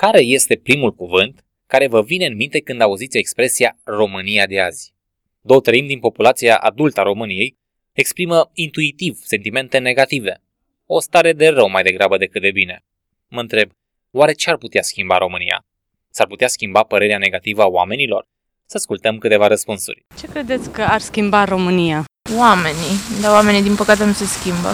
Care este primul cuvânt care vă vine în minte când auziți expresia România de azi? 2/3 din populația adultă a României exprimă intuitiv sentimente negative, o stare de rău mai degrabă decât de bine. Mă întreb, oare ce ar putea schimba România? S-ar putea schimba părerea negativă a oamenilor? Să ascultăm câteva răspunsuri. Ce credeți că ar schimba România? Oamenii, dar oamenii din păcate nu se schimbă.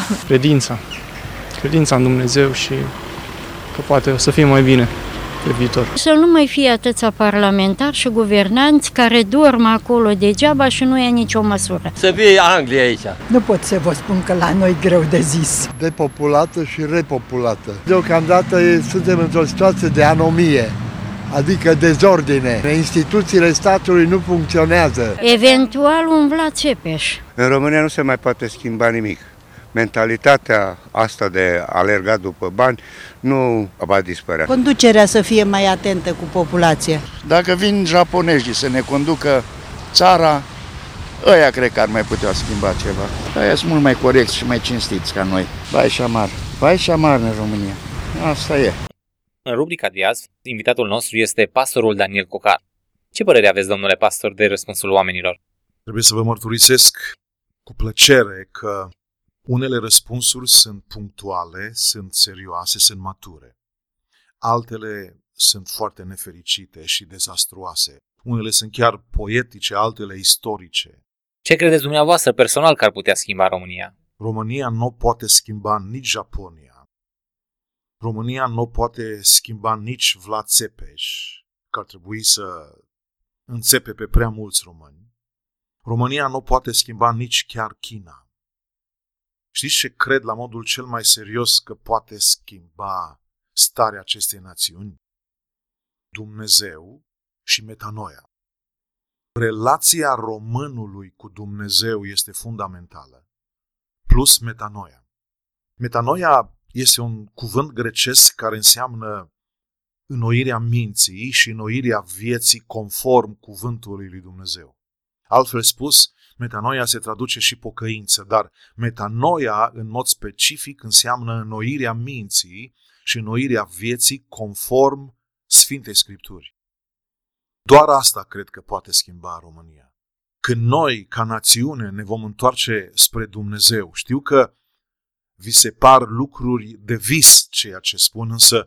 Credința în Dumnezeu și că poate o să fie mai bine pe viitor. Să nu mai fie atâția parlamentari și guvernanți care dorm acolo degeaba și nu ia nicio măsură. Să fie Anglia aici. Nu pot să vă spun că la noi greu de zis. Depopulată și repopulată. Deocamdată suntem într-o situație de anomie, adică dezordine. Instituțiile statului nu funcționează. Eventual un Vlad Țepeș. În România nu se mai poate schimba nimic. Mentalitatea asta de a alerga după bani nu va dispărea. Conducerea să fie mai atentă cu populația. Dacă vin japonezii să ne conducă țara, ăia cred că ar mai putea schimba ceva. Ăia sunt mult mai corecți și mai cinstiți ca noi. Vai și amar în România. Asta e. În rubrica de azi, invitatul nostru este pastorul Daniel Cocar. Ce părere aveți, domnule pastor, de răspunsul oamenilor? Trebuie să vă mărturisesc cu plăcere că unele răspunsuri sunt punctuale, sunt serioase, sunt mature. Altele sunt foarte nefericite și dezastruoase. Unele sunt chiar poetice, altele istorice. Ce credeți dumneavoastră personal că ar putea schimba România? România nu poate schimba nici Japonia. România nu poate schimba nici Vlad Țepeș, că ar trebui să înțepe pe prea mulți români. România nu poate schimba nici chiar China. Știți ce cred la modul cel mai serios că poate schimba starea acestei națiuni? Dumnezeu și metanoia. Relația românului cu Dumnezeu este fundamentală, plus metanoia. Metanoia este un cuvânt grecesc care înseamnă înnoirea minții și înnoirea vieții conform cuvântului lui Dumnezeu. Altfel spus, metanoia se traduce și pocăință, dar metanoia în mod specific înseamnă înnoirea minții și înnoirea vieții conform Sfintei Scripturi. Doar asta cred că poate schimba România. Când noi, ca națiune, ne vom întoarce spre Dumnezeu, știu că vi se par lucruri de vis ceea ce spun, însă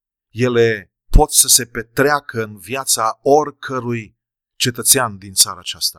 ele pot să se petreacă în viața oricărui cetățean din țara aceasta.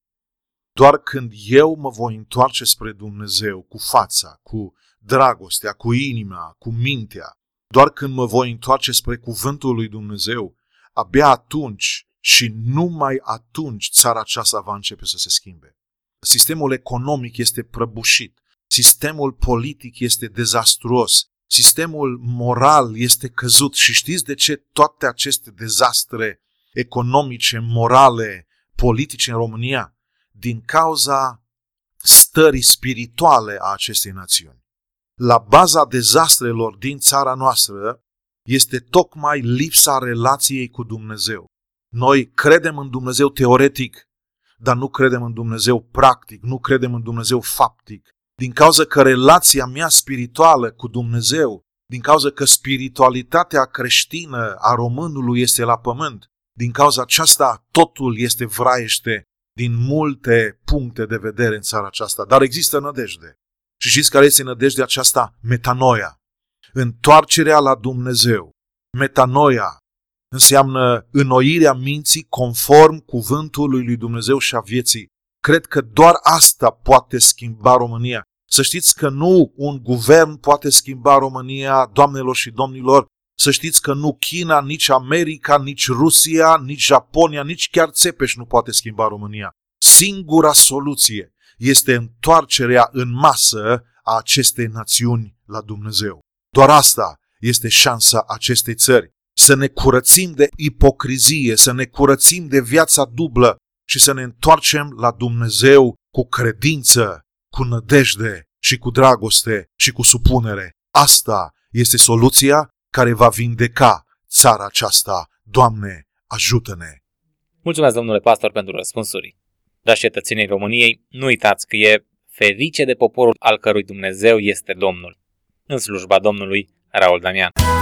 Doar când eu mă voi întoarce spre Dumnezeu cu fața, cu dragostea, cu inima, cu mintea, doar când mă voi întoarce spre cuvântul lui Dumnezeu, abia atunci și numai atunci țara aceasta va începe să se schimbe. Sistemul economic este prăbușit, sistemul politic este dezastruos, sistemul moral este căzut și știți de ce toate aceste dezastre economice, morale, politice în România? Din cauza stării spirituale a acestei națiuni. La baza dezastrelor din țara noastră este tocmai lipsa relației cu Dumnezeu. Noi credem în Dumnezeu teoretic, dar nu credem în Dumnezeu practic, nu credem în Dumnezeu faptic. Din cauza că relația mea spirituală cu Dumnezeu, din cauza că spiritualitatea creștină a românului este la pământ, din cauza aceasta totul este vraiește din multe puncte de vedere în țara aceasta, dar există nădejde. Și știți care este nădejdea aceasta? Metanoia. Întoarcerea la Dumnezeu. Metanoia înseamnă înnoirea minții conform cuvântului lui Dumnezeu și a vieții. Cred că doar asta poate schimba România. Să știți că nu un guvern poate schimba România, doamnelor și domnilor. Să știți că nu China, nici America, nici Rusia, nici Japonia, nici chiar Țepeș nu poate schimba România. Singura soluție este întoarcerea în masă a acestei națiuni la Dumnezeu. Doar asta este șansa acestei țări. Să ne curățim de ipocrizie, să ne curățim de viața dublă și să ne întoarcem la Dumnezeu cu credință, cu nădejde și cu dragoste și cu supunere. Asta este soluția care va vindeca țara aceasta. Doamne, ajută-ne! Mulțumesc, domnule pastor, pentru răspunsuri. Dragi cetățenii României, nu uitați că e ferice de poporul al cărui Dumnezeu este Domnul. În slujba Domnului, Raul Damian.